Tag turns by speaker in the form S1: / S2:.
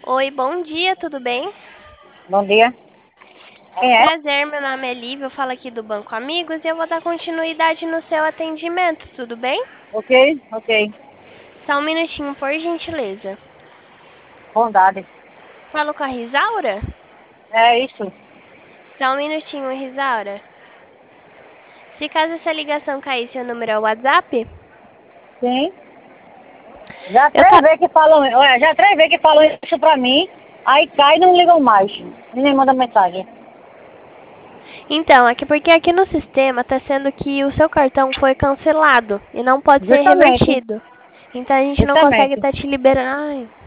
S1: Oi, bom dia, tudo bem?
S2: Bom dia. Quem é?
S1: Prazer, meu nome é Lívia, eu falo aqui do Banco Amigos e eu vou dar continuidade no seu atendimento, tudo bem?
S2: Ok, ok.
S1: Só um minutinho, por gentileza.
S2: Bondade.
S1: Falo com a Risaura?
S2: É isso.
S1: Só um minutinho, Risaura. Se caso essa ligação cair, seu número é o WhatsApp?
S2: Sim. Já
S1: Eu
S2: três
S1: tá...
S2: vezes que falam, olha, já três vezes que falam isso pra mim, aí cai e não ligam mais. E nem mandam mensagem.
S1: Então, porque aqui no sistema tá sendo que o seu cartão foi cancelado e não pode ser
S2: Justamente,
S1: revertido. Então a gente não consegue
S2: justamente.
S1: estar te liberando. Ai.